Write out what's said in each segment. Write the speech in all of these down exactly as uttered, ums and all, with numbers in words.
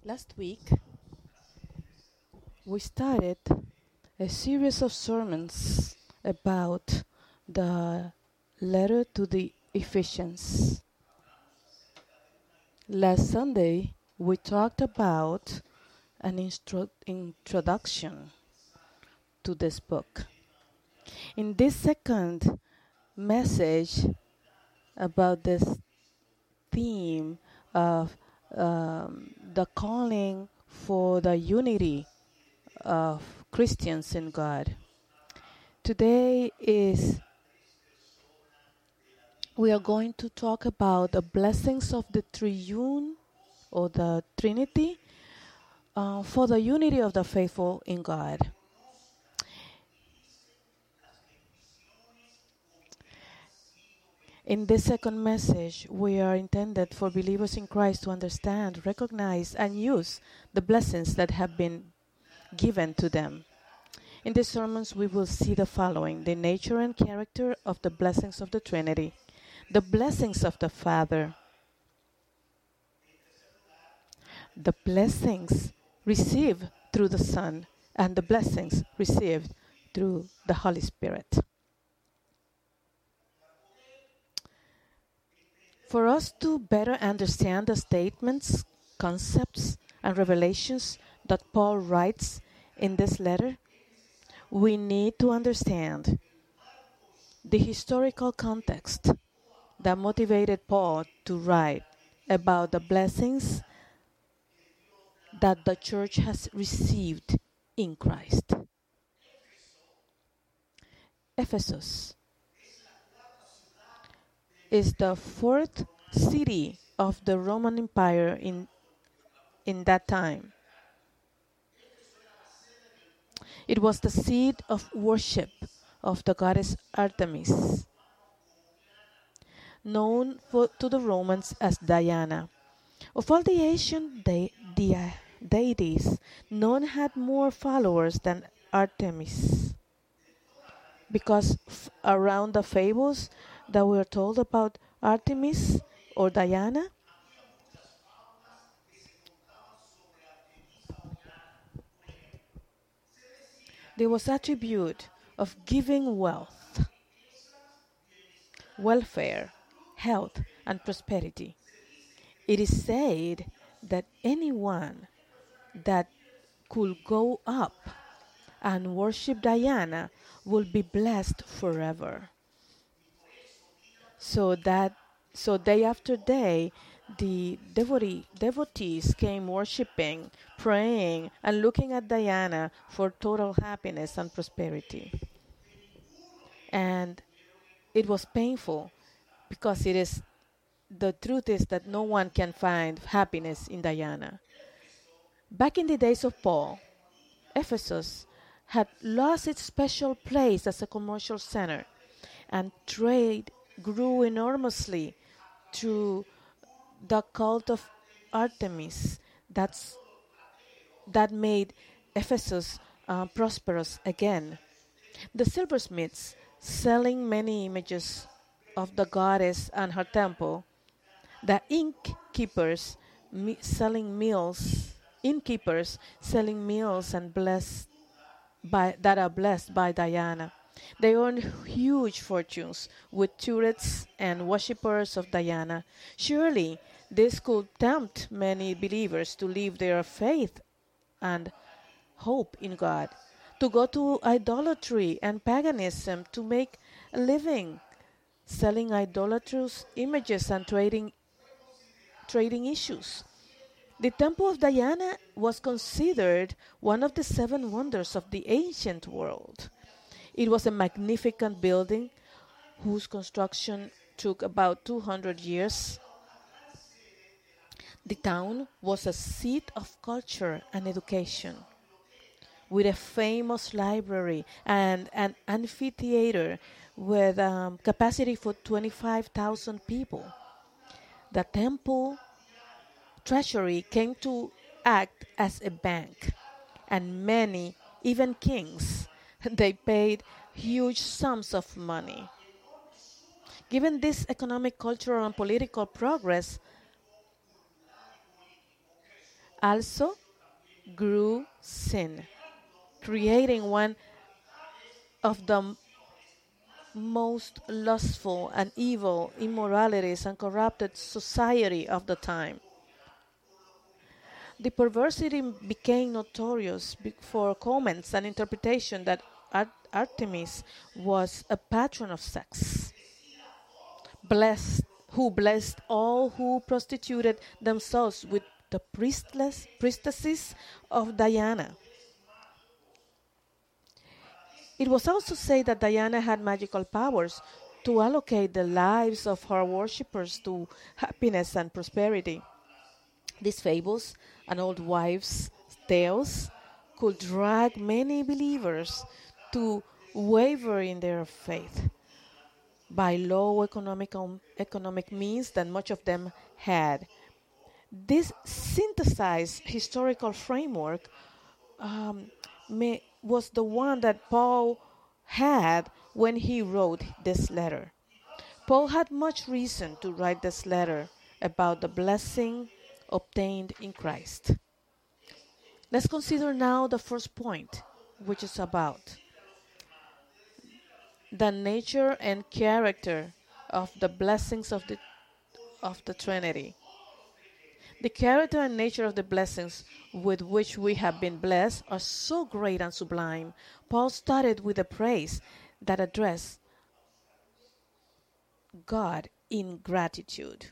Last week, we started a series of sermons about the letter to the Ephesians. Last Sunday, we talked about an instro- introduction to this book. In this second message about this theme of um, the calling for the unity of Christians in God. Today is we are going to talk about the blessings of the triune or the Trinity uh, for the unity of the faithful in God. In this second message, we are intended for believers in Christ to understand, recognize, and use the blessings that have been given to them. In these sermons, we will see the following: the nature and character of the blessings of the Trinity, the blessings of the Father, the blessings received through the Son, and the blessings received through the Holy Spirit. For us to better understand the statements, concepts, and revelations that Paul writes in this letter, we need to understand the historical context that motivated Paul to write about the blessings that the church has received in Christ. Ephesus is the fourth city of the Roman Empire in, in that time. It was the seat of worship of the goddess Artemis, known for, to the Romans as Diana. Of all the ancient de- de- deities, none had more followers than Artemis. Because f- around the fables that we are told about Artemis or Diana, there was attribute of giving wealth, welfare, health, and prosperity. It is said that anyone that could go up and worship Diana will be blessed forever. So that so day after day the devotee, devotees came worshiping, praying, and looking at Diana for total happiness and prosperity. And it was painful because it is the truth is that no one can find happiness in Diana. Back in the days of Paul, Ephesus had lost its special place as a commercial center, and trade grew enormously through the cult of Artemis. That's that made Ephesus uh, prosperous again. The silversmiths, selling many images of the goddess and her temple, the innkeepers me- selling meals, innkeepers selling meals and blessed by that are blessed by Diana. They earned huge fortunes with turrets and worshippers of Diana. Surely this could tempt many believers to leave their faith and hope in God, to go to idolatry and paganism to make a living, selling idolatrous images and trading trading issues. The Temple of Diana was considered one of the seven wonders of the ancient world. It was a magnificent building whose construction took about two hundred years. The town was a seat of culture and education, with a famous library and an amphitheater with um, capacity for twenty-five thousand people. The temple treasury came to act as a bank, and many, even kings, they paid huge sums of money. Given this economic, cultural, and political progress, also grew sin, creating one of the m- most lustful and evil immoralities and corrupted society of the time. The perversity became notorious be- for comments and interpretation that Ar- Artemis was a patron of sex, blessed who blessed all who prostituted themselves with the priestless priestesses of Diana. It was also said that Diana had magical powers to allocate the lives of her worshippers to happiness and prosperity. These fables and old wives' tales could drag many believers to waver in their faith by low economic, um, economic means that much of them had. This synthesized historical framework um, may, was the one that Paul had when he wrote this letter. Paul had much reason to write this letter about the blessing obtained in Christ. Let's consider now the first point, which is about the nature and character of the blessings of the of the Trinity. The character and nature of the blessings with which we have been blessed are so great and sublime. Paul started with a praise that addressed God in gratitude.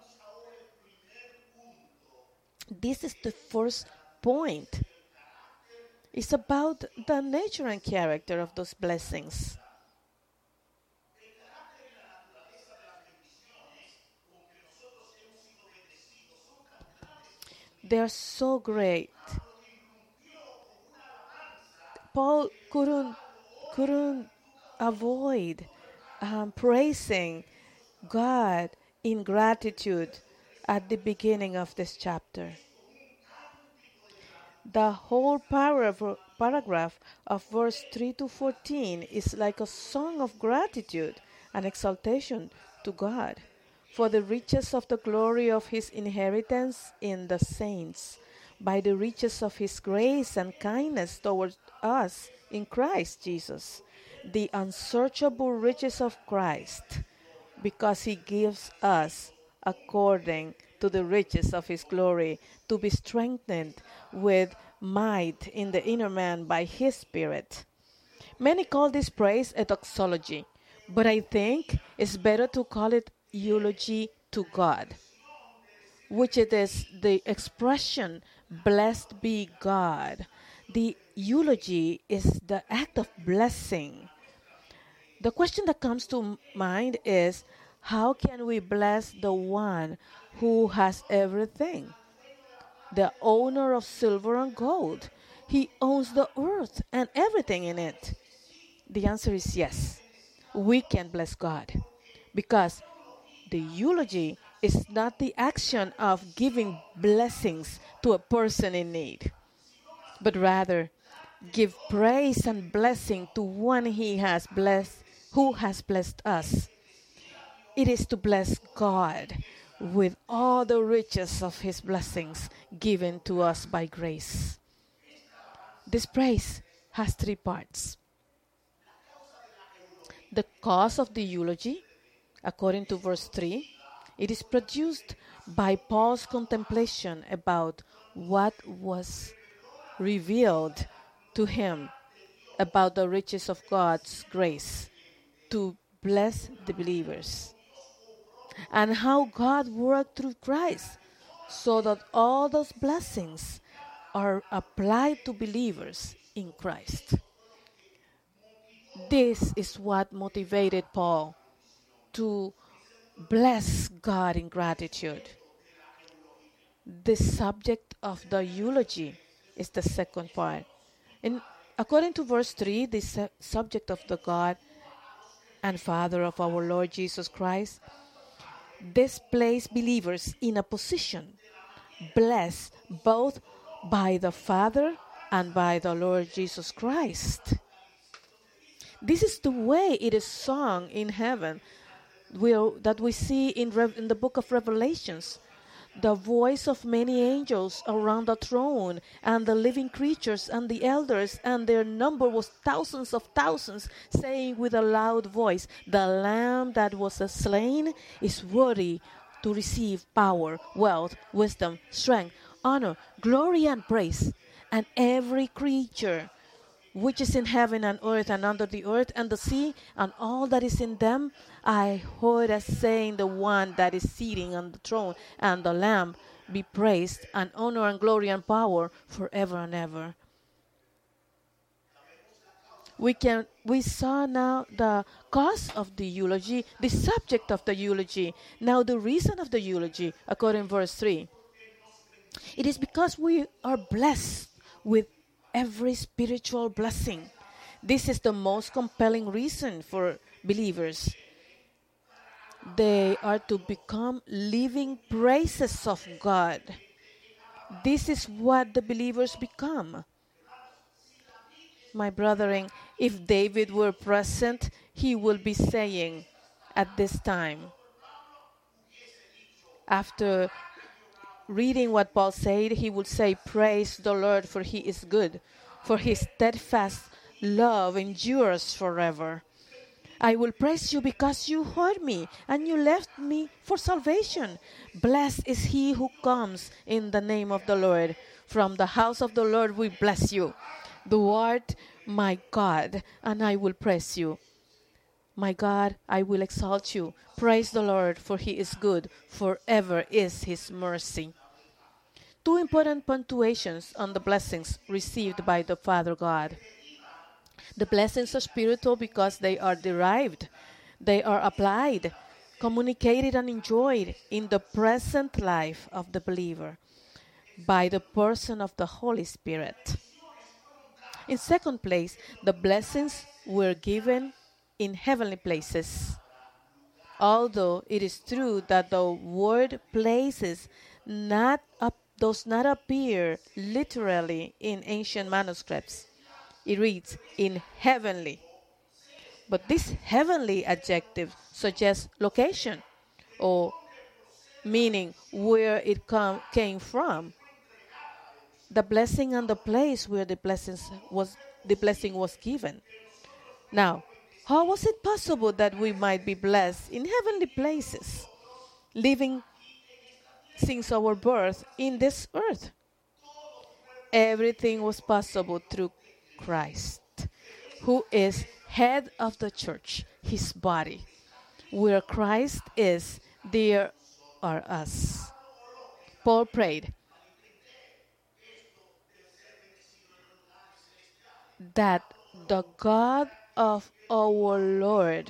This is the first point. It's about the nature and character of those blessings. They are so great. Paul couldn't couldn't avoid um, praising God in gratitude at the beginning of this chapter. The whole paragraph, paragraph of verse three to fourteen is like a song of gratitude and exaltation to God for the riches of the glory of his inheritance in the saints, by the riches of his grace and kindness towards us in Christ Jesus, the unsearchable riches of Christ, because he gives us according to the riches of his glory to be strengthened with might in the inner man by his Spirit. Many call this praise a doxology, but I think it's better to call it eulogy to God, which it is the expression, blessed be God. The eulogy is the act of blessing. The question that comes to mind is, how can we bless the one who has everything? The owner of silver and gold. He owns the earth and everything in it. The answer is yes. We can bless God because the eulogy is not the action of giving blessings to a person in need, but rather give praise and blessing to one he has blessed, who has blessed us. It is to bless God with all the riches of his blessings given to us by grace. This praise has three parts. The cause of the eulogy, according to verse three, it is produced by Paul's contemplation about what was revealed to him about the riches of God's grace to bless the believers, and how God worked through Christ so that all those blessings are applied to believers in Christ. This is what motivated Paul to bless God in gratitude. The subject of the eulogy is the second part. And according to verse three, the su- subject of the God and Father of our Lord Jesus Christ, this places believers in a position blessed both by the Father and by the Lord Jesus Christ. This is the way it is sung in heaven, we'll, that we see in, Rev- in the book of Revelations. the voice of many angels around the throne, and the living creatures and the elders, and their number was thousands of thousands, saying with a loud voice, "The Lamb that was slain is worthy to receive power, wealth, wisdom, strength, honor, glory, and praise." And every creature which is in heaven and earth and under the earth and the sea and all that is in them, I heard as saying, "The one that is sitting on the throne and the Lamb be praised, and honor and glory and power forever and ever." We can we saw now the cause of the eulogy, the subject of the eulogy. Now the reason of the eulogy, according to verse three. It is because we are blessed with every spiritual blessing. This is the most compelling reason for believers. They are to become living praises of God. This is what the believers become. My brethren, if David were present, he would be saying at this time, after reading what Paul said, he would say, "Praise the Lord, for he is good, for his steadfast love endures forever. I will praise you because you heard me, and you left me for salvation. Blessed is he who comes in the name of the Lord. From the house of the Lord we bless you. Thou art my God, and I will praise you. My God, I will exalt you. Praise the Lord, for he is good. Forever is his mercy." Two important punctuations on the blessings received by the Father God. The blessings are spiritual because they are derived, they are applied, communicated, and enjoyed in the present life of the believer by the person of the Holy Spirit. In second place, the blessings were given in heavenly places. Although it is true that the word places not up, does not appear literally in ancient manuscripts. It reads in heavenly. But this heavenly adjective suggests location or meaning where it com- came from. The blessing and the place where the blessings was the blessing was given. Now, how was it possible that we might be blessed in heavenly places, living since our birth in this earth? Everything was possible through Christ, who is head of the church, his body. Where Christ is, there are us. Paul prayed that the God of our Lord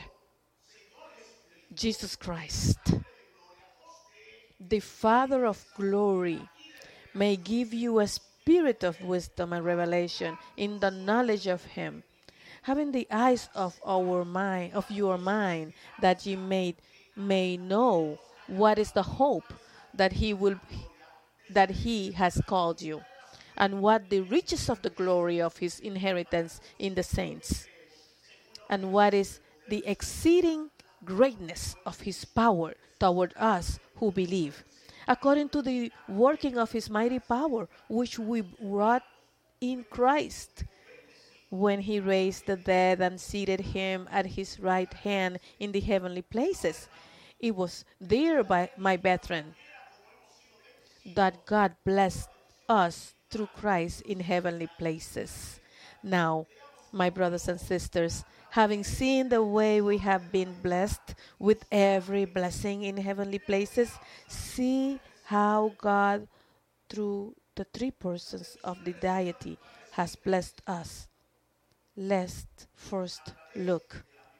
Jesus Christ, the Father of glory, may give you a spirit of wisdom and revelation in the knowledge of him, having the eyes of our mind, of your mind, that ye may may know what is the hope that he will that he has called you, and what the riches of the glory of his inheritance in the saints, and what is the exceeding greatness of his power toward us who believe, according to the working of his mighty power, which we wrought in Christ, when he raised the dead and seated him at his right hand in the heavenly places. It was there, by my brethren, that God blessed us through Christ in heavenly places. Now, my brothers and sisters, having seen the way we have been blessed with every blessing in heavenly places, see how God, through the three persons of the deity, has blessed us. Let's first look.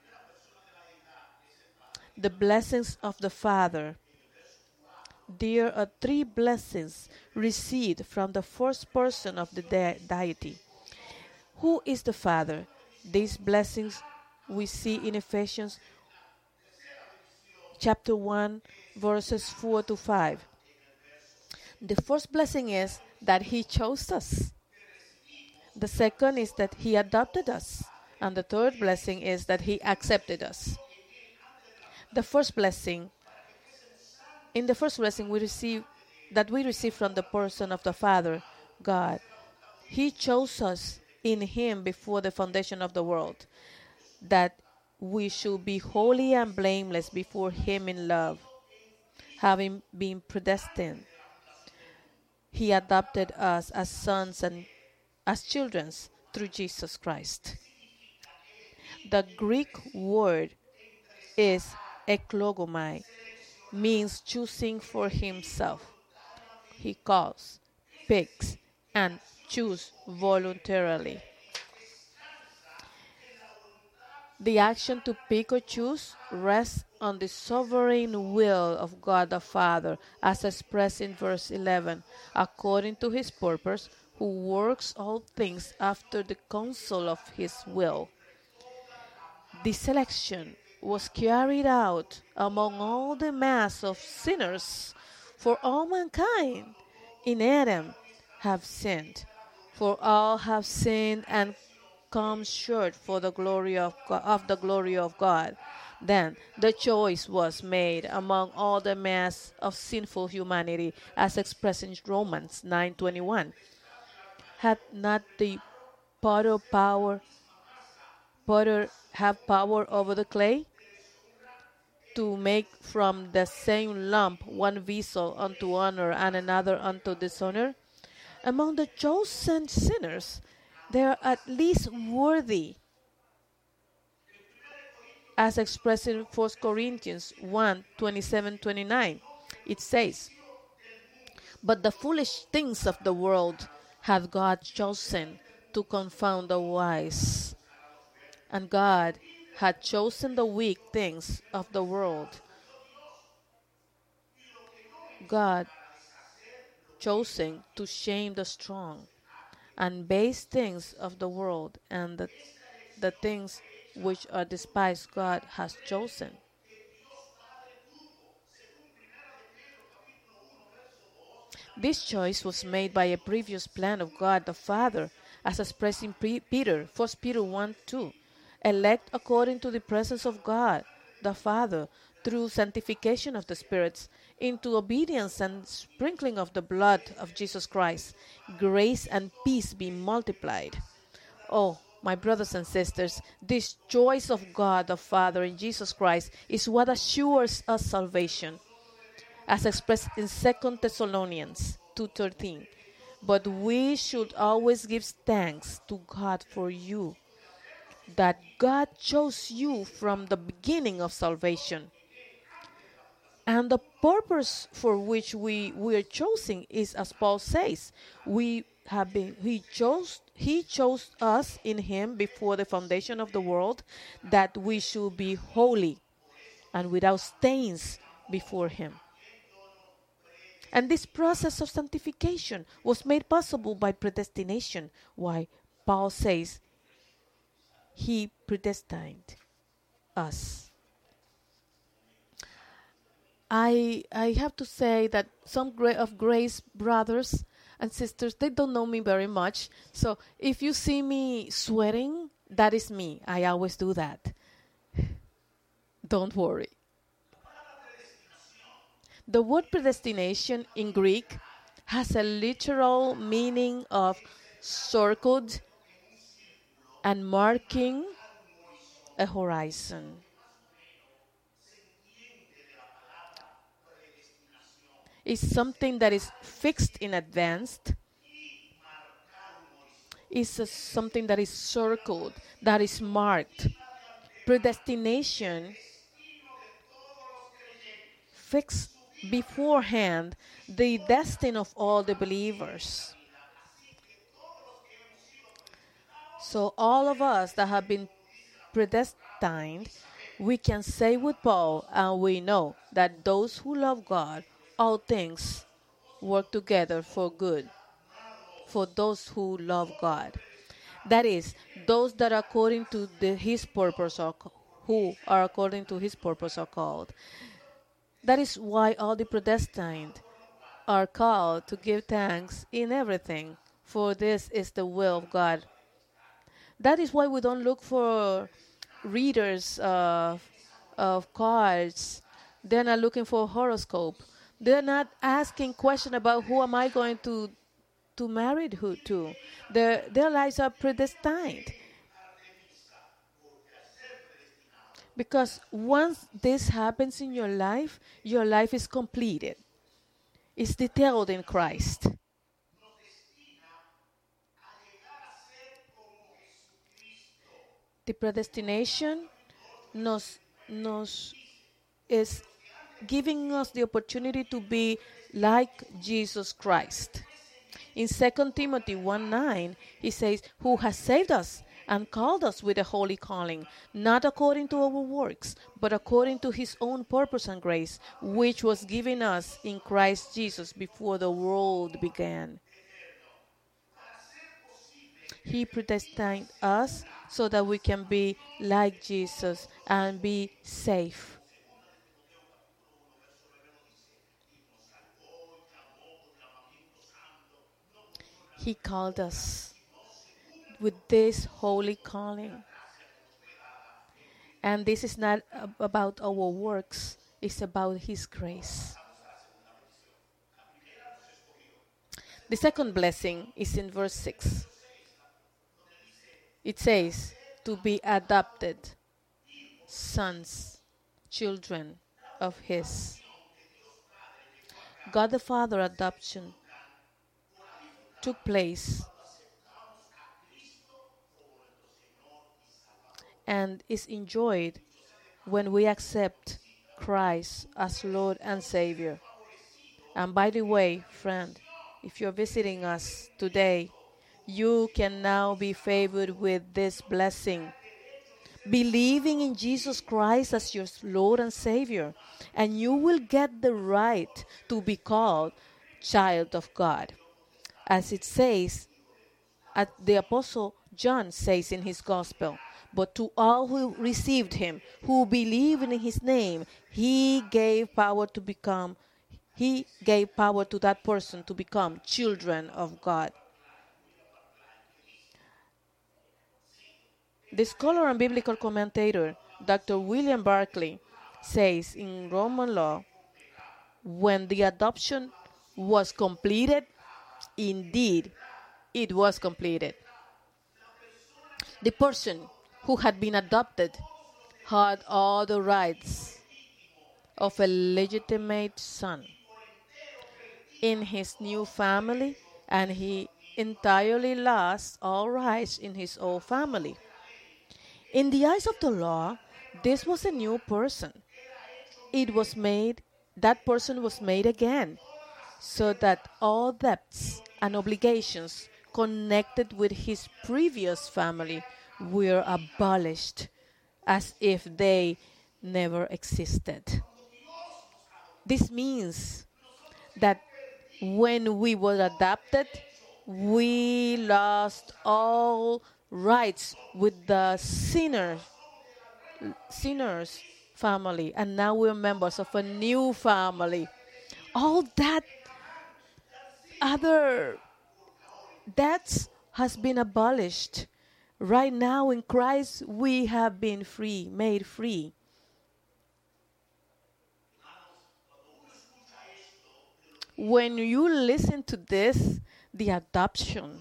The blessings of the Father. There are three blessings received from the first person of the de- deity. Who is the Father? These blessings we see in Ephesians chapter one, verses four to five. The first blessing is that he chose us. The second is that he adopted us. And the third blessing is that he accepted us. The first blessing, in the first blessing we receive that we receive from the person of the Father, God. He chose us in Him before the foundation of the world, that we should be holy and blameless before Him in love, having been predestined. He adopted us as sons and as children through Jesus Christ. The Greek word is eklogomai, means choosing for himself. He calls, picks, and chooses voluntarily. The action to pick or choose rests on the sovereign will of God the Father, as expressed in verse eleven, according to His purpose, who works all things after the counsel of His will. This selection was carried out among all the mass of sinners, for all mankind in Adam have sinned, for all have sinned and come short for the glory of God, of the glory of God. Then the choice was made among all the mass of sinful humanity, as expressed in Romans nine twenty-one. Had not the potter power potter have power over the clay, to make from the same lump one vessel unto honor and another unto dishonor? Among the chosen sinners, they are at least worthy, as expressed in First Corinthians one twenty-seven twenty-nine. It says, "But the foolish things of the world hath God chosen to confound the wise. And God had chosen the weak things of the world." God chosen to shame the strong, and base things of the world, and the, the things which are despised God has chosen. This choice was made by a previous plan of God the Father, as expressed in P- Peter, First Peter one two. Elect according to the presence of God the Father, through sanctification of the spirits, into obedience and sprinkling of the blood of Jesus Christ, grace and peace be multiplied. Oh, my brothers and sisters, this choice of God the Father in Jesus Christ is what assures us salvation, as expressed in Second Thessalonians two thirteen. But we should always give thanks to God for you, that God chose you from the beginning of salvation. And the purpose for which we, we are chosen is, as Paul says, we have been he chose he chose us in Him before the foundation of the world, that we should be holy and without stains before Him. And this process of sanctification was made possible by predestination, why Paul says He predestined us. I I have to say that some gra- of Grace brothers and sisters, they don't know me very much. So if you see me sweating, that is me. I always do that. Don't worry. The word predestination in Greek has a literal meaning of circled and marking a horizon. Is something that is fixed in advance. Is uh, something that is circled, that is marked. Predestination fixed beforehand the destiny of all the believers. So all of us that have been predestined, we can say with Paul, and we know that those who love God, all things work together for good, for those who love God. That is, those that are according to the, His purpose are who are according to His purpose are called. That is why all the predestined are called to give thanks in everything, for this is the will of God. That is why we don't look for readers of, of cards. They're not looking for horoscope. They're not asking question about who am I going to to marry who to. Their their lives are predestined. Because once this happens in your life, your life is completed. It's detailed in Christ. The predestination nos, nos is giving us the opportunity to be like Jesus Christ. In Second Timothy one nine, he says, who has saved us and called us with a holy calling, not according to our works, but according to his own purpose and grace, which was given us in Christ Jesus before the world began. He predestined us so that we can be like Jesus and be safe. He called us with this holy calling. And this is not ab- about our works, it's about his grace. The second blessing is in verse six. It says, to be adopted sons, children of his. God the Father adoption took place and is enjoyed when we accept Christ as Lord and Savior. And by the way, friend, if you're visiting us today, you can now be favored with this blessing. Believing in Jesus Christ as your Lord and Savior, and you will get the right to be called child of God. As it says, as the Apostle John says in his Gospel, but to all who received him, who believed in his name, he gave power to become, he gave power to that person to become children of God. The scholar and biblical commentator, Doctor William Barclay, says in Roman law, when the adoption was completed, indeed, it was completed. The person who had been adopted had all the rights of a legitimate son in his new family, and he entirely lost all rights in his old family. In the eyes of the law, this was a new person. It was made, that person was made again, so that all debts and obligations connected with his previous family were abolished as if they never existed. This means that when we were adopted, we lost all rights with the sinner, sinner's family, and now we're members of a new family. All that other debts has been abolished. Right now in Christ, we have been free, made free. When you listen to this, the adoption,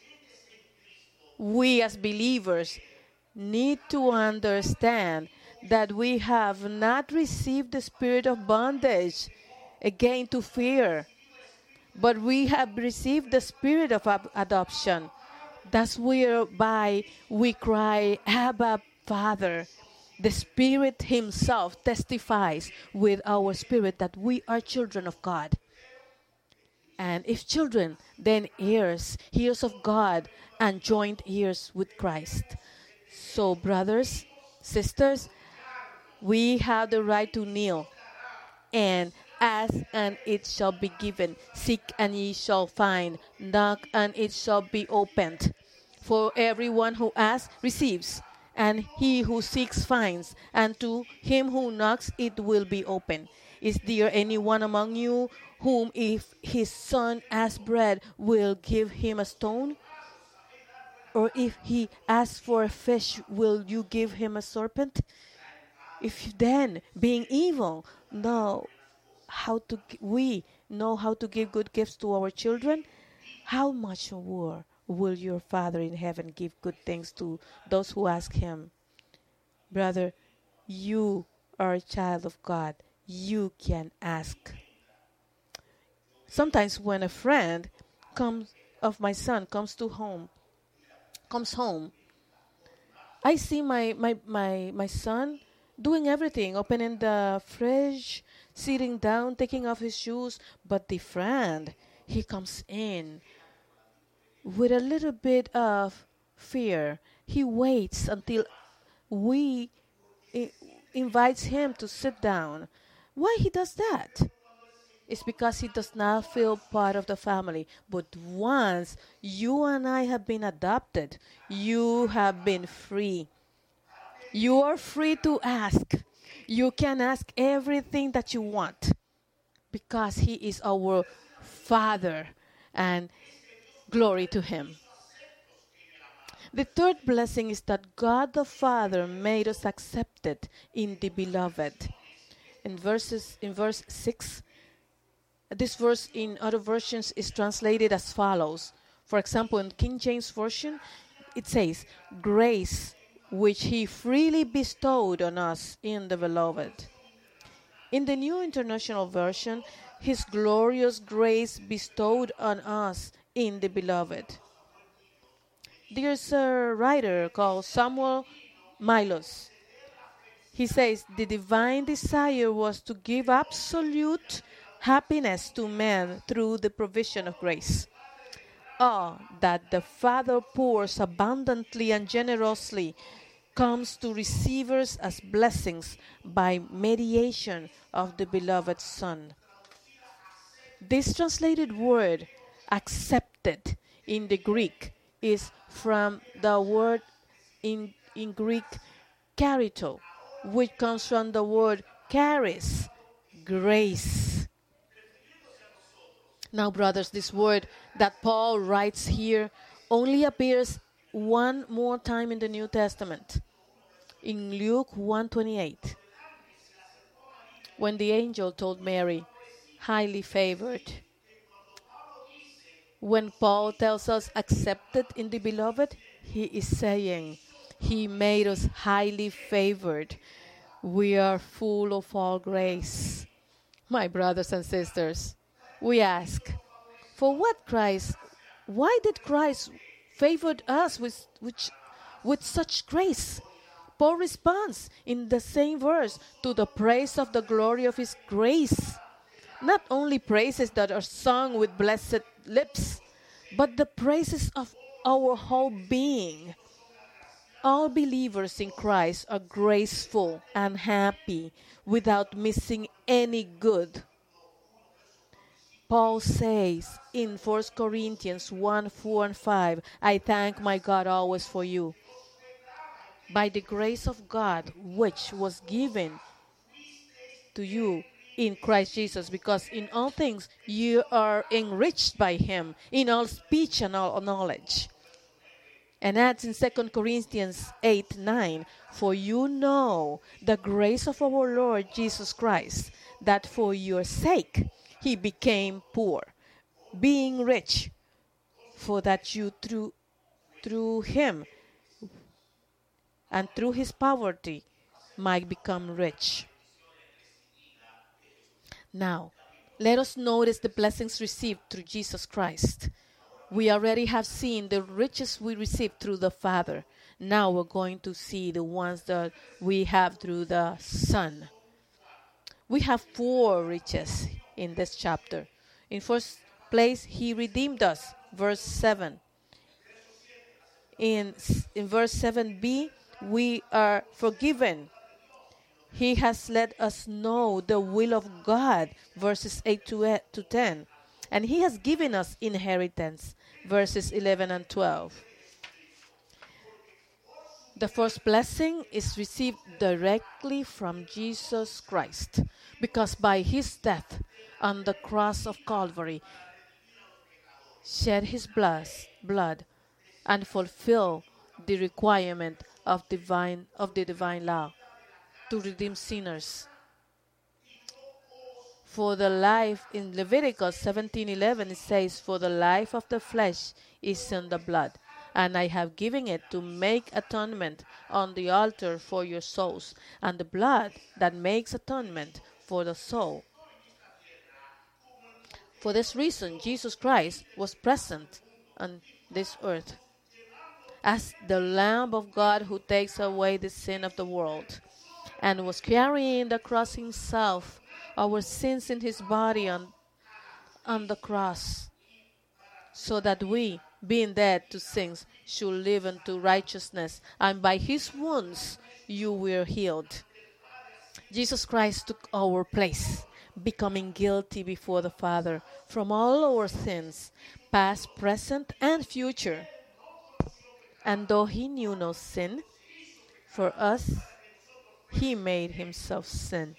we as believers need to understand that we have not received the spirit of bondage again to fear, but we have received the spirit of ab- adoption. That's whereby we cry, Abba, Father. The Spirit himself testifies with our spirit that we are children of God. And if children, then heirs, heirs of God, and joint heirs with Christ. So, brothers, sisters, we have the right to kneel and ask, and it shall be given. Seek, and ye shall find. Knock, and it shall be opened. For everyone who asks receives, and he who seeks finds, and to him who knocks it will be open. Is there anyone among you whom, if his son asks bread, will give him a stone? Or if he asks for a fish, will you give him a serpent? If then, being evil, know how to gi- we know how to give good gifts to our children, how much more will your Father in heaven give good things to those who ask him? Brother, you are a child of God. You can ask. Sometimes when a friend comes of my son comes to home, comes home, I see my, my, my, my son doing everything, opening the fridge, sitting down, taking off his shoes. But the friend, he comes in with a little bit of fear. He waits until we I- invites him to sit down. Why he does that? It's because he does not feel part of the family. But once you and I have been adopted, you have been free. You are free to ask. You can ask everything that you want because he is our Father, and glory to him. The third blessing is that God the Father made us accepted in the beloved. In verses in verse six, this verse in other versions is translated as follows. For example, in King James Version, it says, grace which he freely bestowed on us in the beloved. In the New International Version, his glorious grace bestowed on us in the beloved. There's a writer called Samuel Milos. He says the divine desire was to give absolute happiness to man through the provision of grace. Oh, that the Father pours abundantly and generously comes to receivers as blessings by mediation of the beloved Son. This translated word, accepted, in the Greek is from the word in, in Greek, charito, which comes from the word charis, grace. Now, brothers, this word that Paul writes here only appears one more time in the New Testament, in Luke one twenty-eight, when the angel told Mary, highly favored. When Paul tells us accepted in the beloved, he is saying he made us highly favored. We are full of all grace. My brothers and sisters, we ask, for what Christ, why did Christ favor us with, with, with such grace? Paul responds in the same verse to the praise of the glory of his grace. Not only praises that are sung with blessed lips, but the praises of our whole being. All believers in Christ are graceful and happy without missing any good. Paul says in First Corinthians one, four and five, I thank my God always for you, by the grace of God which was given to you in Christ Jesus, because in all things you are enriched by him, in all speech and all knowledge. And adds in Second Corinthians eight, nine, for you know the grace of our Lord Jesus Christ, that for your sake he became poor, being rich, for that you through, through him and through his poverty might become rich. Now, let us notice the blessings received through Jesus Christ. We already have seen the riches we received through the Father. Now we're going to see the ones that we have through the Son. We have four riches in this chapter. In first place, he redeemed us, verse seven. In, in verse seven b, we are forgiven. He has let us know the will of God, verses eight to ten. And he has given us inheritance, verses eleven and twelve. The first blessing is received directly from Jesus Christ, because by his death on the cross of Calvary, shed his blood, blood and fulfill the requirement of divine of the divine law to redeem sinners For the life, in Leviticus seventeen eleven, it says, "For the life of the flesh is in the blood, and I have given it to make atonement on the altar for your souls, and the blood that makes atonement for the soul." For this reason, Jesus Christ was present on this earth as the Lamb of God who takes away the sin of the world, and was carrying the cross himself, our sins in his body on, on the cross, so that we, being dead to sins, should live unto righteousness, and by his wounds you were healed. Jesus Christ took our place, becoming guilty before the Father from all our sins, past, present, and future. And though he knew no sin, for us he made himself sin,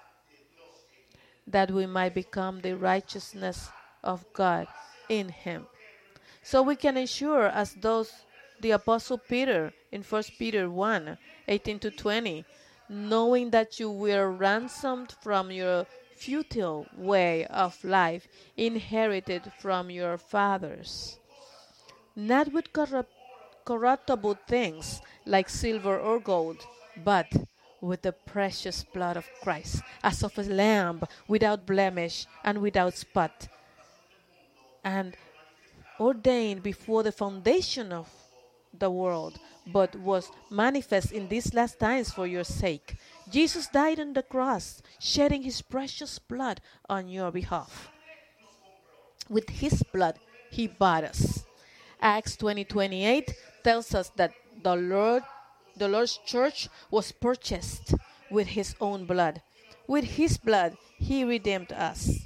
that we might become the righteousness of God in him. So we can ensure, as those the Apostle Peter in First Peter one, eighteen to twenty, knowing that you were ransomed from your futile way of life, inherited from your fathers, not with corrupt, corruptible things like silver or gold, but with the precious blood of Christ, as of a lamb without blemish and without spot, and ordained before the foundation of the world, but was manifest in these last times for your sake. Jesus died on the cross, shedding his precious blood on your behalf. With his blood, he bought us. Acts twenty twenty-eight tells us that the Lord, the Lord's church was purchased with his own blood. With his blood, he redeemed us.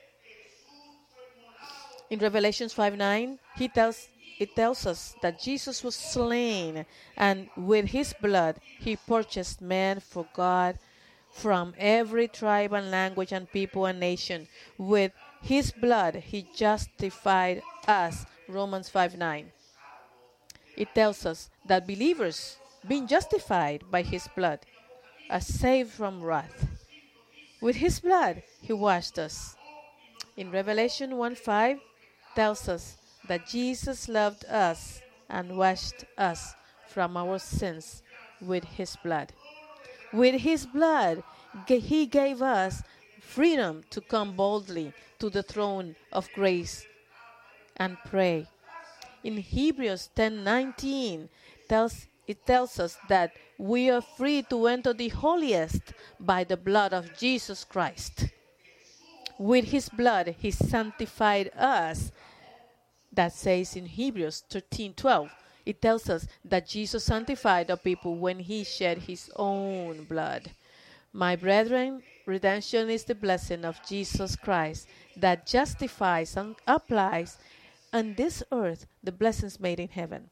In Revelation five nine, he tells it tells us that Jesus was slain, and with his blood he purchased men for God from every tribe and language and people and nation. With his blood he justified us. Romans five nine. It tells us that believers, being justified by his blood, are saved from wrath. With his blood he washed us. In Revelation one five tells us that Jesus loved us and washed us from our sins with his blood. With his blood, he gave us freedom to come boldly to the throne of grace and pray. In Hebrews ten nineteen, tells, it tells us that we are free to enter the holiest by the blood of Jesus Christ. With his blood, he sanctified us. That says in Hebrews thirteen twelve, it tells us that Jesus sanctified the people when he shed his own blood. My brethren, redemption is the blessing of Jesus Christ that justifies and applies on this earth the blessings made in heaven.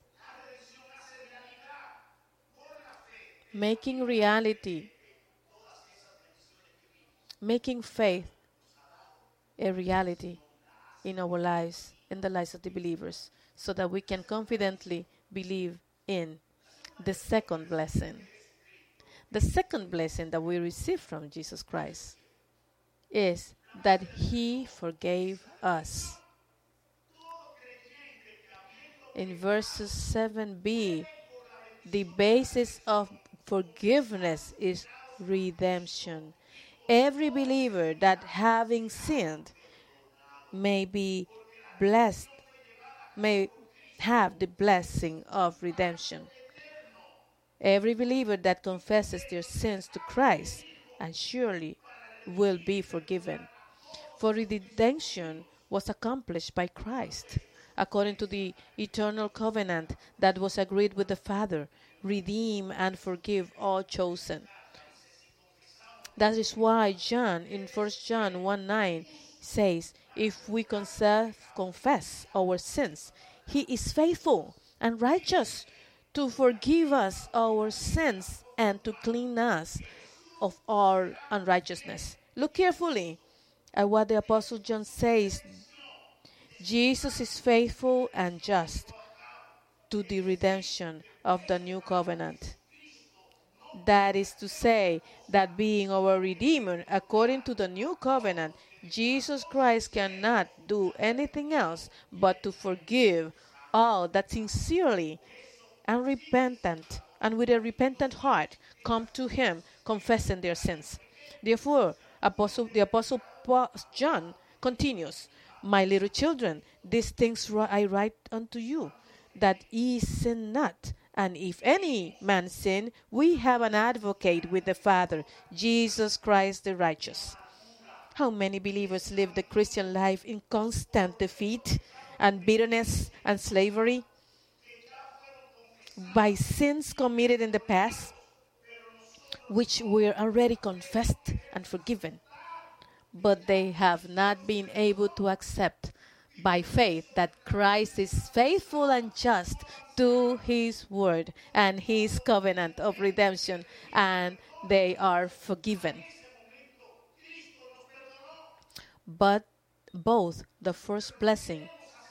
Making reality, making faith a reality in our lives, in the lives of the believers, so that we can confidently believe in the second blessing. The second blessing that we receive from Jesus Christ is that he forgave us. In verses seven b, the basis of forgiveness is redemption. Every believer that having sinned may be blessed, may have the blessing of redemption. Every believer that confesses their sins to Christ and surely will be forgiven. For redemption was accomplished by Christ, according to the eternal covenant that was agreed with the Father, redeem and forgive all chosen. That is why John, in First John one nine, says, if we confess, confess our sins, he is faithful and righteous to forgive us our sins and to clean us of all unrighteousness. Look carefully at what the Apostle John says. Jesus is faithful and just to the redemption of the new covenant. That is to say, that being our Redeemer according to the new covenant, Jesus Christ cannot do anything else but to forgive all that sincerely and repentant and with a repentant heart come to him confessing their sins. Therefore, Apostle, the Apostle Paul, John continues, My little children, these things I write unto you, that ye sin not. And if any man sin, we have an advocate with the Father, Jesus Christ the righteous. How many believers live the Christian life in constant defeat and bitterness and slavery by sins committed in the past, which were already confessed and forgiven, but they have not been able to accept by faith that Christ is faithful and just to his word and his covenant of redemption, and they are forgiven. But both the first blessing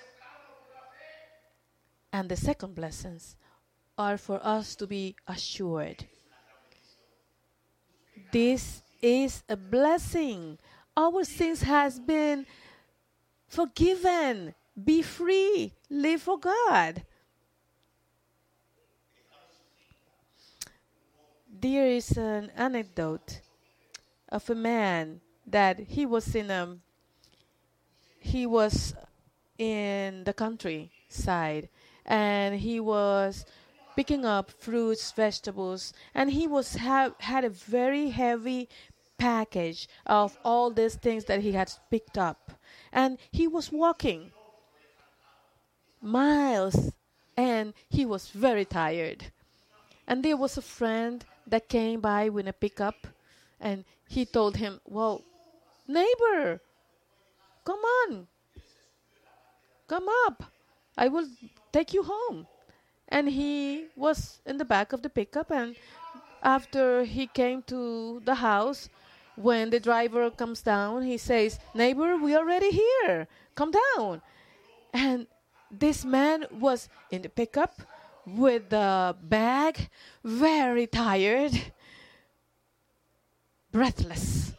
and the second blessings are for us to be assured. This is a blessing. Our sins has been forgiven. Be free. Live for God. There is an anecdote of a man that he was in a he was in the countryside, and he was picking up fruits, vegetables, and he was ha- had a very heavy package of all these things that he had picked up, and he was walking miles, and he was very tired. And there was a friend that came by with a pickup, and he told him, well, neighbor, come on, come up, I will take you home. And he was in the back of the pickup, and after he came to the house, when the driver comes down, he says, neighbor, we are already here, come down. And this man was in the pickup with the bag, very tired, breathless.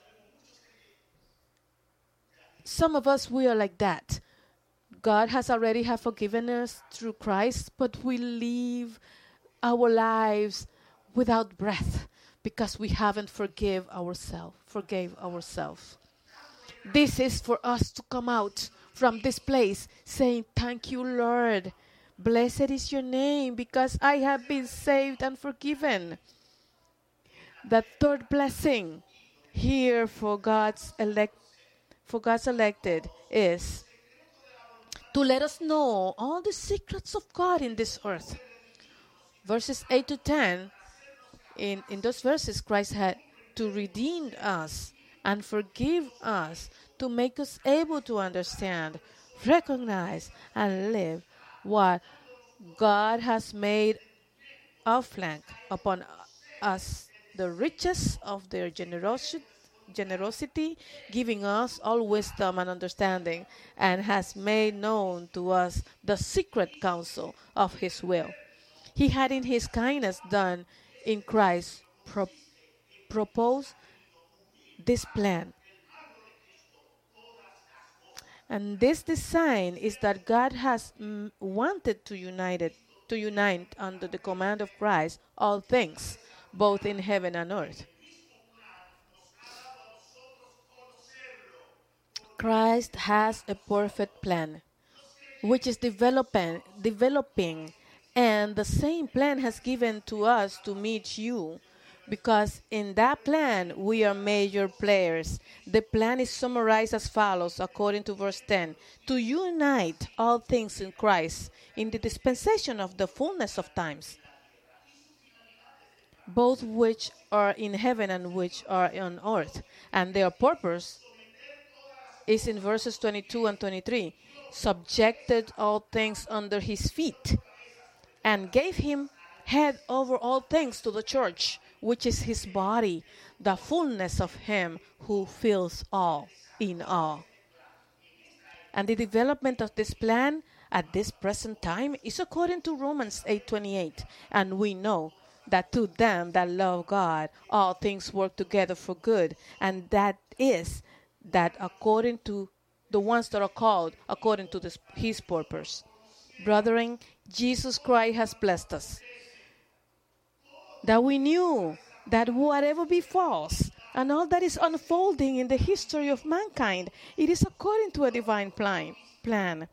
Some of us, we are like that. God has already have forgiven us through Christ, but we live our lives without breath because we haven't forgive ourselves, forgave ourselves. This is for us to come out from this place saying, thank you, Lord. Blessed is your name because I have been saved and forgiven. The third blessing here for God's elect, for God's elected is to let us know all the secrets of God in this earth. Verses eight to ten, in, in those verses, Christ had to redeem us and forgive us, to make us able to understand, recognize, and live what God has made outflank upon us, the riches of their generosity, generosity, giving us all wisdom and understanding, and has made known to us the secret counsel of his will. He had in his kindness done in Christ pro- propose this plan. And this design is that God has mm, wanted to unite it, to unite under the command of Christ all things, both in heaven and earth. Christ has a perfect plan, which is developing, developing, and the same plan has given to us to meet you, because in that plan we are major players. The plan is summarized as follows, according to verse ten: to unite all things in Christ in the dispensation of the fullness of times, both which are in heaven and which are on earth. And their purpose is in verses twenty-two and twenty-three, subjected all things under his feet, and gave him head over all things to the church, which is his body, the fullness of him who fills all in all. And the development of this plan at this present time is according to Romans eight twenty-eight, and we know that to them that love God, all things work together for good. And that is that according to the ones that are called according to this, his purpose. Brethren, Jesus Christ has blessed us. That we knew that whatever befalls and all that is unfolding in the history of mankind, it is according to a divine plan. plan.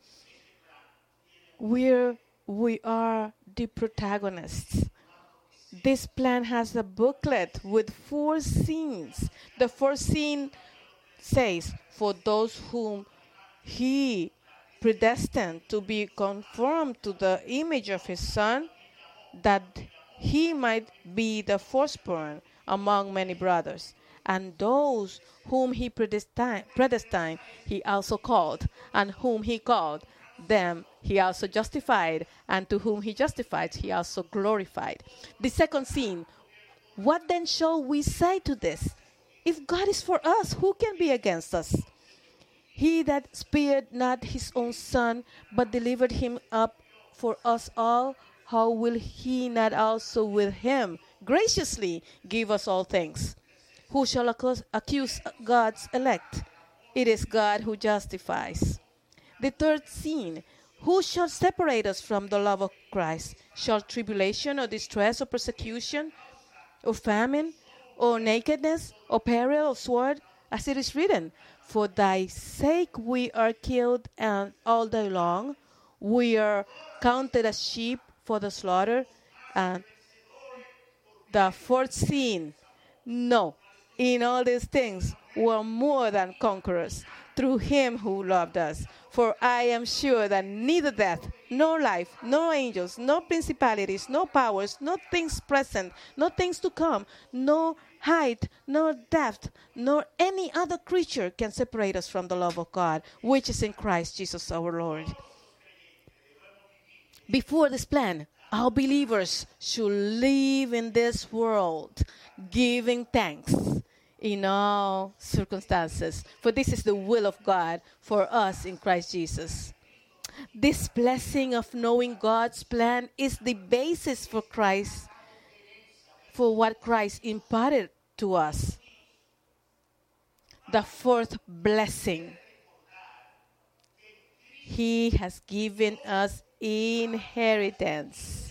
We're, we are the protagonists. This plan has a booklet with four scenes. The first scene says, for those whom he predestined to be conformed to the image of his Son, that he might be the firstborn among many brothers. And those whom he predestined, predestined, he also called. And whom he called, them he also justified. And to whom he justified, he also glorified. The second scene, what then shall we say to this? If God is for us, who can be against us? He that spared not his own Son, but delivered him up for us all, how will he not also with him graciously give us all things? Who shall accuse God's elect? It is God who justifies. The third scene, who shall separate us from the love of Christ? Shall tribulation or distress or persecution or famine or nakedness or peril or sword? As it is written, for thy sake we are killed and all day long. We are counted as sheep for the slaughter. And the fourth scene, no, in all these things we're more than conquerors through him who loved us. For I am sure that neither death, nor life, nor angels, nor principalities, nor powers, nor things present, nor things to come, nor height, nor depth, nor any other creature can separate us from the love of God, which is in Christ Jesus our Lord. Before this plan, our believers should live in this world, giving thanks in all circumstances, for this is the will of God for us in Christ Jesus. This blessing of knowing God's plan is the basis for Christ, for what Christ imparted to us. The fourth blessing, he has given us inheritance.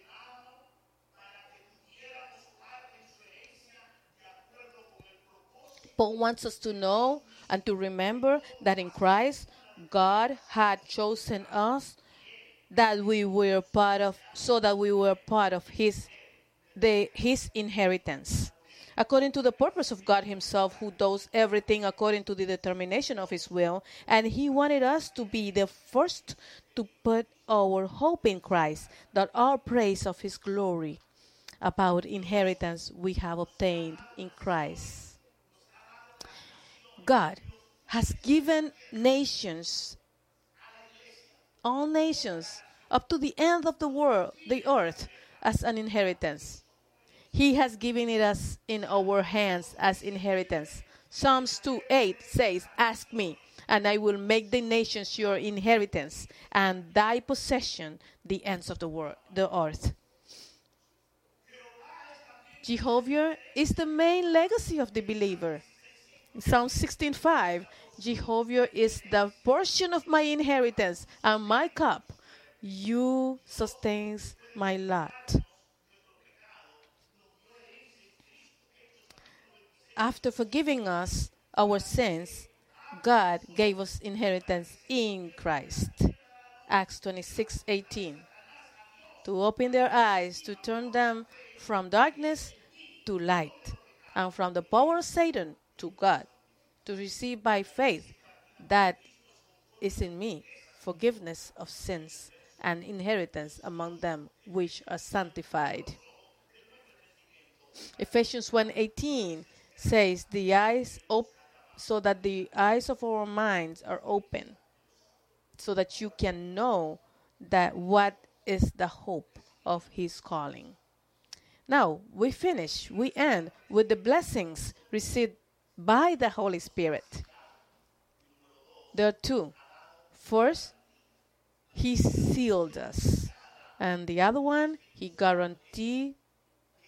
Paul wants us to know and to remember that in Christ, God had chosen us, that we were part of, so that we were part of His, the His inheritance, according to the purpose of God Himself, who does everything according to the determination of His will, and He wanted us to be the first to put our hope in Christ, that our praise of His glory about inheritance we have obtained in Christ. God has given nations, all nations, up to the end of the world, the earth, as an inheritance. He has given it us in our hands as inheritance. Psalms two eight says, ask me, and I will make the nations your inheritance, and thy possession the ends of the world, the earth. Jehovah is the main legacy of the believer. In Psalm sixteen five, Jehovah is the portion of my inheritance and my cup. You sustains my lot. After forgiving us our sins, God gave us inheritance in Christ. Acts twenty-six eighteen. To open their eyes, to turn them from darkness to light, and from the power of Satan to God, to receive by faith that is in me forgiveness of sins and inheritance among them which are sanctified. Ephesians one eighteen says, the eyes op- so that the eyes of our minds are open, so that you can know that what is the hope of His calling. Now we finish, we end with the blessings received by the Holy Spirit. There are two. First, He sealed us. And the other one, He guaranteed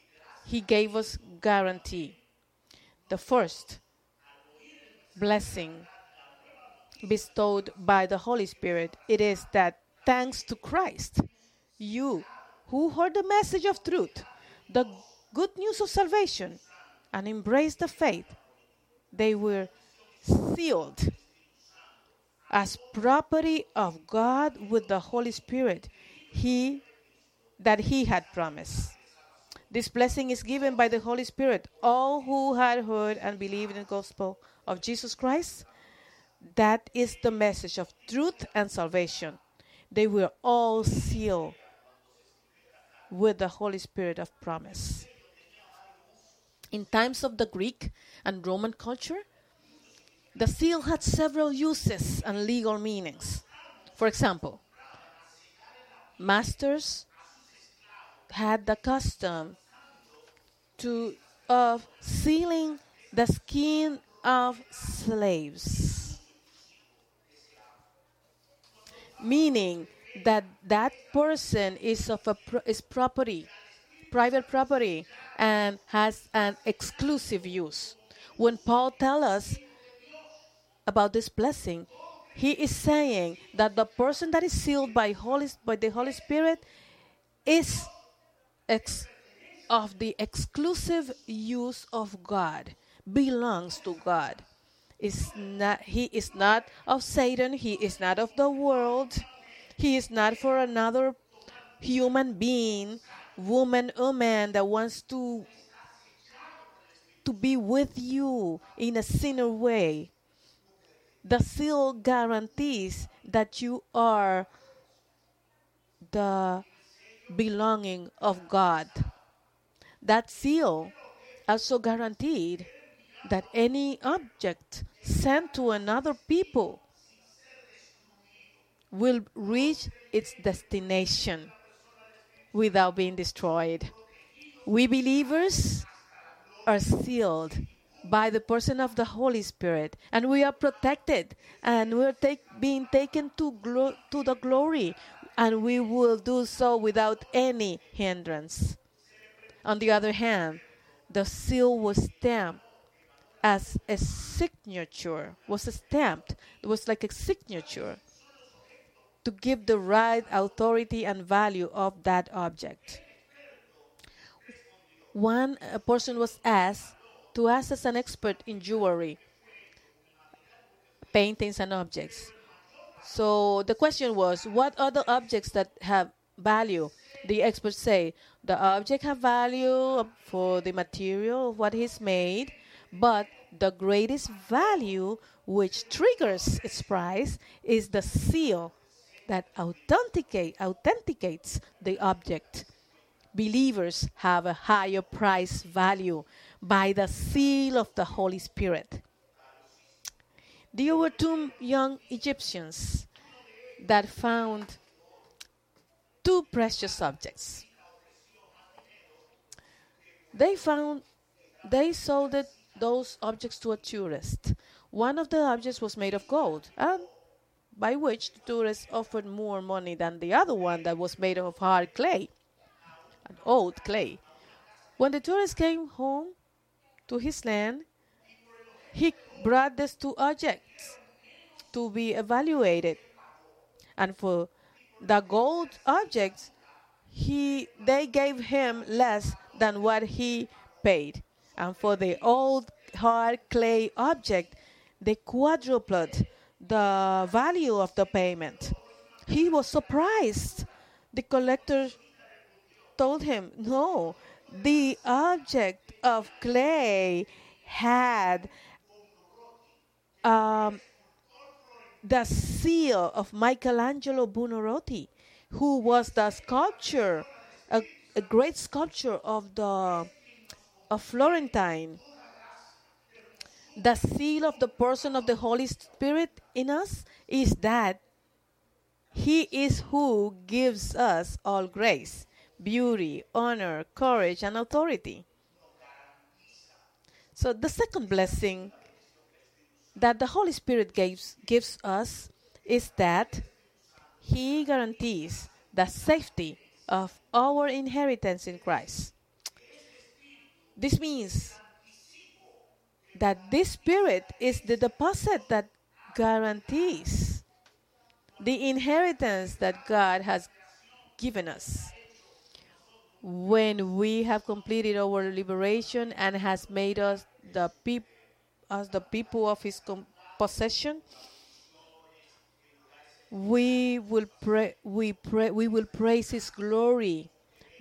he gave us guarantee. The first blessing bestowed by the Holy Spirit, it is that thanks to Christ, you who heard the message of truth, the good news of salvation, and embraced the faith, they were sealed as property of God with the Holy Spirit, He that He had promised. This blessing is given by the Holy Spirit. All who had heard and believed in the gospel of Jesus Christ, that is the message of truth and salvation. They were all sealed with the Holy Spirit of promise. In times of the Greek and Roman culture, the seal had several uses and legal meanings. For example, masters had the custom to of sealing the skin of slaves, meaning that that person is of a pro- is property, private property, and has an exclusive use. When Paul tells us about this blessing, he is saying that the person that is sealed by Holy by the Holy Spirit is ex- of the exclusive use of God, belongs to God. Is not he is not of Satan, he is not of the world, he is not for another human being, woman or man that wants to to be with you in a sinner way. The seal guarantees that you are the belonging of God. That seal also guaranteed that any object sent to another people will reach its destination without being destroyed. We believers are sealed by the person of the Holy Spirit, and we are protected, and we're take, being taken to glo- to the glory, and we will do so without any hindrance. On the other hand, the seal was stamped as a signature, was stamped. It was like a signature to give the right authority and value of that object. One a person was asked to act as an expert in jewelry, paintings, and objects. So the question was, what are the objects that have value? The experts say the object have value for the material of what is made, but the greatest value which triggers its price is the seal that authenticate, authenticates the object. Believers have a higher price value by the seal of the Holy Spirit. There were two young Egyptians that found two precious objects. They found, they sold it, those objects to a tourist. One of the objects was made of gold, and by which the tourist offered more money than the other one that was made of hard clay, an old clay. When the tourist came home to his land, he brought these two objects to be evaluated. And for the gold objects, he they gave him less than what he paid. And for the old hard clay object, they quadrupled the value of the payment. He was surprised. The collector told him, no, the object of clay had um, the seal of Michelangelo Buonarroti, who was the sculptor, a, a great sculptor of the of Florentine. The seal of the person of the Holy Spirit in us is that He is who gives us all grace, beauty, honor, courage, and authority. So the second blessing that the Holy Spirit gives, gives us is that He guarantees the safety of our inheritance in Christ. This means that this Spirit is the deposit that guarantees the inheritance that God has given us. When we have completed our liberation and has made us the peop- as the people of His com- possession, we will pray. We pray. We will praise His glory.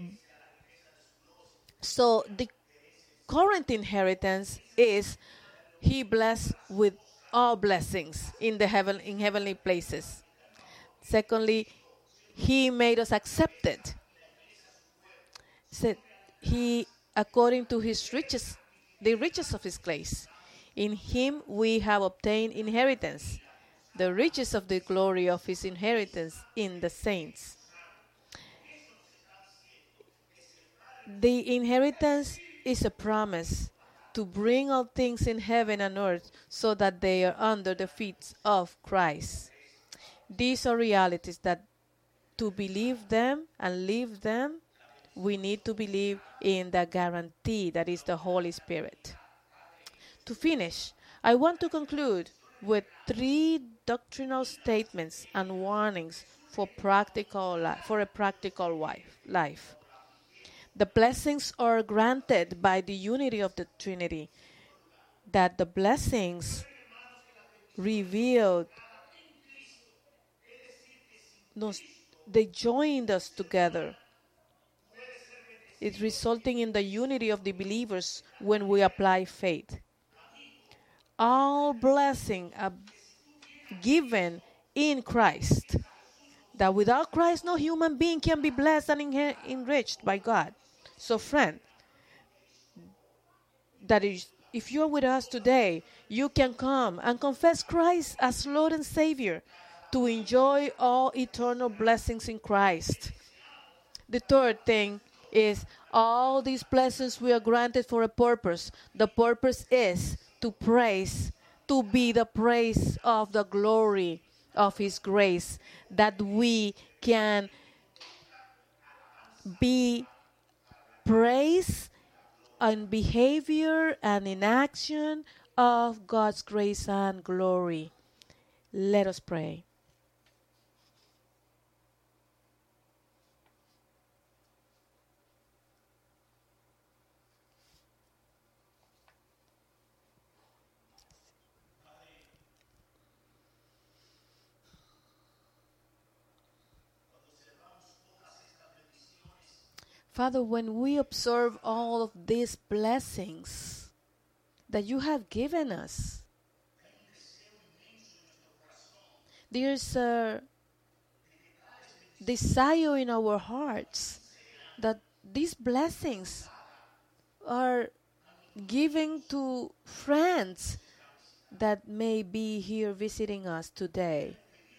So the current inheritance is He blessed with all blessings in the heaven in heavenly places. Secondly, He made us accepted. Said He, according to His riches, the riches of His grace, in Him we have obtained inheritance, the riches of the glory of His inheritance in the saints. The inheritance is a promise to bring all things in heaven and earth so that they are under the feet of Christ. These are realities that to believe them and live them, we need to believe in the guarantee that is the Holy Spirit. To finish, I want to conclude with three doctrinal statements and warnings for practical li- for a practical wife, life. The blessings are granted by the unity of the Trinity, that the blessings revealed, nos, they joined us together. It's resulting in the unity of the believers when we apply faith. All blessing are given in Christ, that without Christ no human being can be blessed and enha- enriched by God. So friend, that is, if you're with us today, you can come and confess Christ as Lord and Savior to enjoy all eternal blessings in Christ. The third thing is all these blessings we are granted for a purpose. The purpose is to praise, to be the praise of the glory of His grace, that we can be praised in behavior and in action of God's grace and glory. Let us pray. Father, when we observe all of these blessings that you have given us, there's a desire in our hearts that these blessings are given to friends that may be here visiting us today.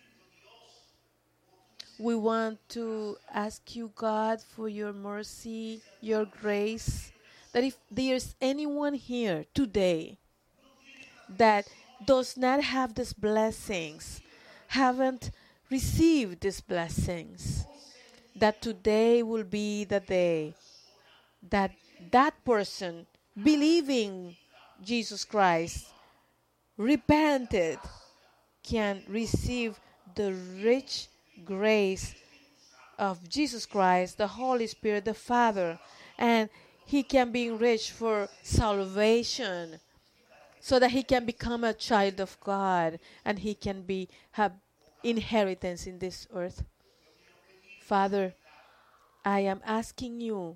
We want to ask you, God, for your mercy, your grace, that if there's anyone here today that does not have these blessings, haven't received these blessings, that today will be the day that that person, believing Jesus Christ, repented, can receive the rich grace of Jesus Christ, the Holy Spirit, the Father, and he can be enriched for salvation, so that he can become a child of God and he can be have inheritance in this earth. Father, I am asking you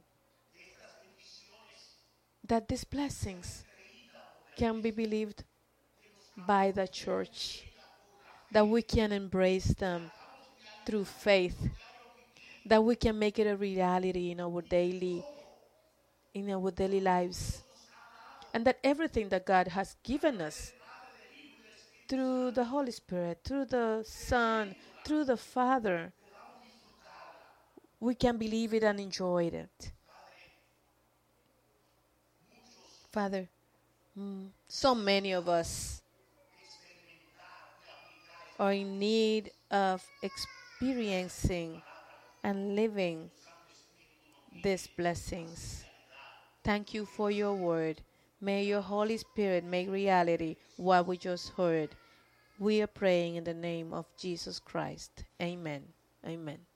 that these blessings can be believed by the church, that we can embrace them through faith, that we can make it a reality in our daily in our daily lives, and that everything that God has given us through the Holy Spirit, through the Son, through the Father, we can believe it and enjoy it. Father, mm, so many of us are in need of experiencing and living these blessings. Thank you for your word. May your Holy Spirit make reality what we just heard. We are praying in the name of Jesus Christ. Amen. Amen.